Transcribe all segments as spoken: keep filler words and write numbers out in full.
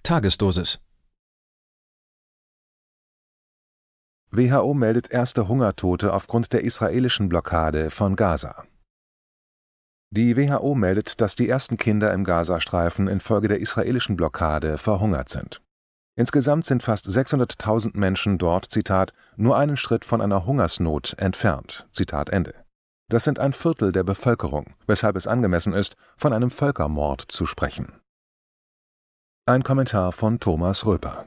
Tagesdosis. W H O meldet erste Hungertote aufgrund der israelischen Blockade von Gaza. Die W H O meldet, dass die ersten Kinder im Gazastreifen infolge der israelischen Blockade verhungert sind. Insgesamt sind fast sechshunderttausend Menschen dort, Zitat, nur einen Schritt von einer Hungersnot entfernt, Zitat Ende. Das sind ein Viertel der Bevölkerung, weshalb es angemessen ist, von einem Völkermord zu sprechen. Ein Kommentar von Thomas Röper.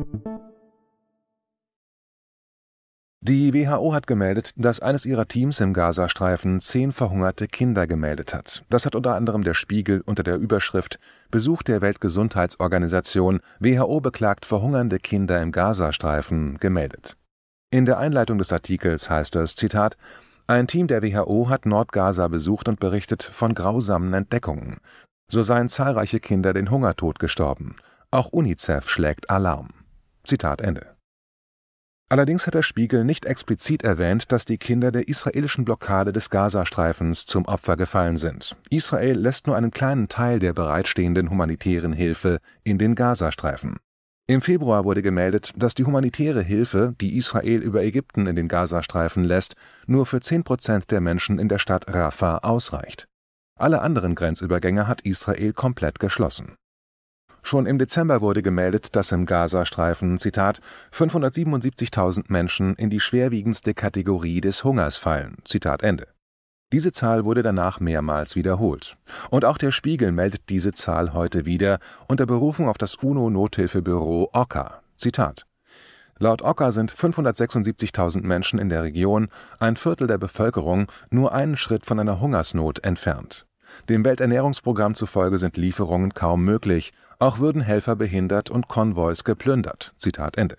Die W H O hat gemeldet, dass eines ihrer Teams im Gazastreifen zehn verhungerte Kinder gemeldet hat. Das hat unter anderem der Spiegel unter der Überschrift »Besuch der Weltgesundheitsorganisation, W H O beklagt verhungernde Kinder im Gazastreifen« gemeldet. In der Einleitung des Artikels heißt es, Zitat, »Ein Team der W H O hat Nordgaza besucht und berichtet von grausamen Entdeckungen. So seien zahlreiche Kinder den Hungertod gestorben. Auch UNICEF schlägt Alarm.« Zitat Ende. Allerdings hat der Spiegel nicht explizit erwähnt, dass die Kinder der israelischen Blockade des Gazastreifens zum Opfer gefallen sind. Israel lässt nur einen kleinen Teil der bereitstehenden humanitären Hilfe in den Gazastreifen. Im Februar wurde gemeldet, dass die humanitäre Hilfe, die Israel über Ägypten in den Gazastreifen lässt, nur für zehn Prozent der Menschen in der Stadt Rafah ausreicht. Alle anderen Grenzübergänge hat Israel komplett geschlossen. Schon im Dezember wurde gemeldet, dass im Gazastreifen, Zitat, fünfhundertsiebenundsiebzigtausend Menschen in die schwerwiegendste Kategorie des Hungers fallen, Zitat Ende. Diese Zahl wurde danach mehrmals wiederholt. Und auch der Spiegel meldet diese Zahl heute wieder unter Berufung auf das UNO-Nothilfebüro O C A. Zitat: Laut O C A sind fünfhundertsechsundsiebzigtausend Menschen in der Region, ein Viertel der Bevölkerung, nur einen Schritt von einer Hungersnot entfernt. Dem Welternährungsprogramm zufolge sind Lieferungen kaum möglich, auch würden Helfer behindert und Konvois geplündert. Zitat Ende.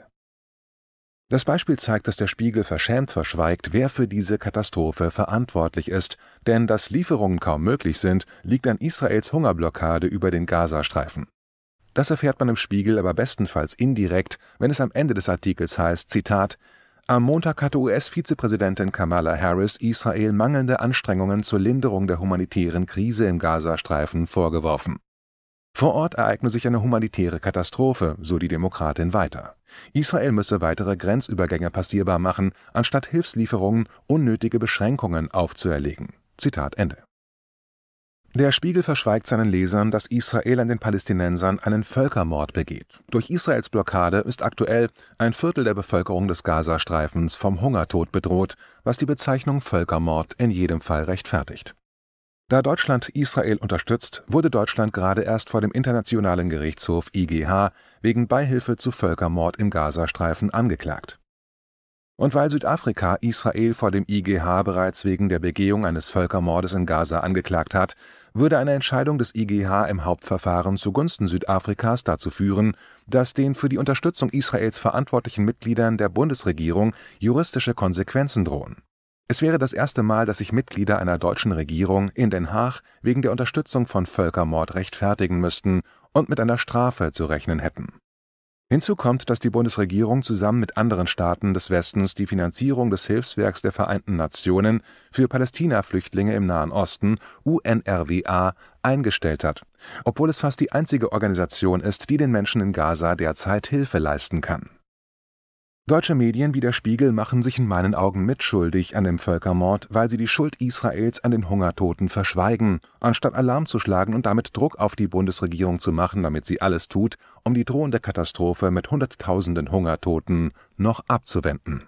Das Beispiel zeigt, dass der Spiegel verschämt verschweigt, wer für diese Katastrophe verantwortlich ist, denn dass Lieferungen kaum möglich sind, liegt an Israels Hungerblockade über den Gazastreifen. Das erfährt man im Spiegel aber bestenfalls indirekt, wenn es am Ende des Artikels heißt, Zitat, am Montag hatte U S-Vizepräsidentin Kamala Harris Israel mangelnde Anstrengungen zur Linderung der humanitären Krise im Gazastreifen vorgeworfen. Vor Ort ereigne sich eine humanitäre Katastrophe, so die Demokratin weiter. Israel müsse weitere Grenzübergänge passierbar machen, anstatt Hilfslieferungen unnötige Beschränkungen aufzuerlegen. Zitat Ende. Der Spiegel verschweigt seinen Lesern, dass Israel an den Palästinensern einen Völkermord begeht. Durch Israels Blockade ist aktuell ein Viertel der Bevölkerung des Gazastreifens vom Hungertod bedroht, was die Bezeichnung Völkermord in jedem Fall rechtfertigt. Da Deutschland Israel unterstützt, wurde Deutschland gerade erst vor dem Internationalen Gerichtshof I G H wegen Beihilfe zu Völkermord im Gazastreifen angeklagt. Und weil Südafrika Israel vor dem I G H bereits wegen der Begehung eines Völkermordes in Gaza angeklagt hat, würde eine Entscheidung des I G H im Hauptverfahren zugunsten Südafrikas dazu führen, dass den für die Unterstützung Israels verantwortlichen Mitgliedern der Bundesregierung juristische Konsequenzen drohen. Es wäre das erste Mal, dass sich Mitglieder einer deutschen Regierung in Den Haag wegen der Unterstützung von Völkermord rechtfertigen müssten und mit einer Strafe zu rechnen hätten. Hinzu kommt, dass die Bundesregierung zusammen mit anderen Staaten des Westens die Finanzierung des Hilfswerks der Vereinten Nationen für Palästina-Flüchtlinge im Nahen Osten, U N R W A, eingestellt hat, obwohl es fast die einzige Organisation ist, die den Menschen in Gaza derzeit Hilfe leisten kann. Deutsche Medien wie der Spiegel machen sich in meinen Augen mitschuldig an dem Völkermord, weil sie die Schuld Israels an den Hungertoten verschweigen, anstatt Alarm zu schlagen und damit Druck auf die Bundesregierung zu machen, damit sie alles tut, um die drohende Katastrophe mit Hunderttausenden Hungertoten noch abzuwenden.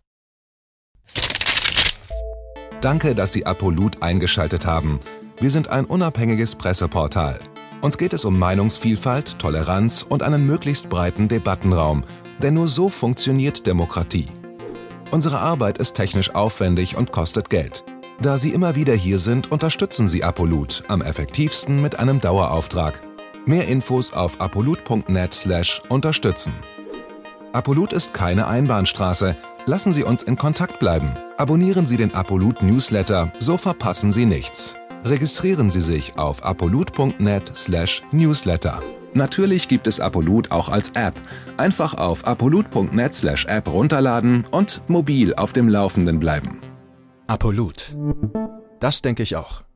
Danke, dass Sie Apolut eingeschaltet haben. Wir sind ein unabhängiges Presseportal. Uns geht es um Meinungsvielfalt, Toleranz und einen möglichst breiten Debattenraum, denn nur so funktioniert Demokratie. Unsere Arbeit ist technisch aufwendig und kostet Geld. Da Sie immer wieder hier sind, unterstützen Sie Apolut am effektivsten mit einem Dauerauftrag. Mehr Infos auf apolut punkt net slash unterstützen. Apolut ist keine Einbahnstraße. Lassen Sie uns in Kontakt bleiben. Abonnieren Sie den Apolut Newsletter, so verpassen Sie nichts. Registrieren Sie sich auf apolut punkt net slash newsletter. Natürlich gibt es Apolut auch als App. Einfach auf apolut punkt net slash app runterladen und mobil auf dem Laufenden bleiben. Apolut. Das denke ich auch.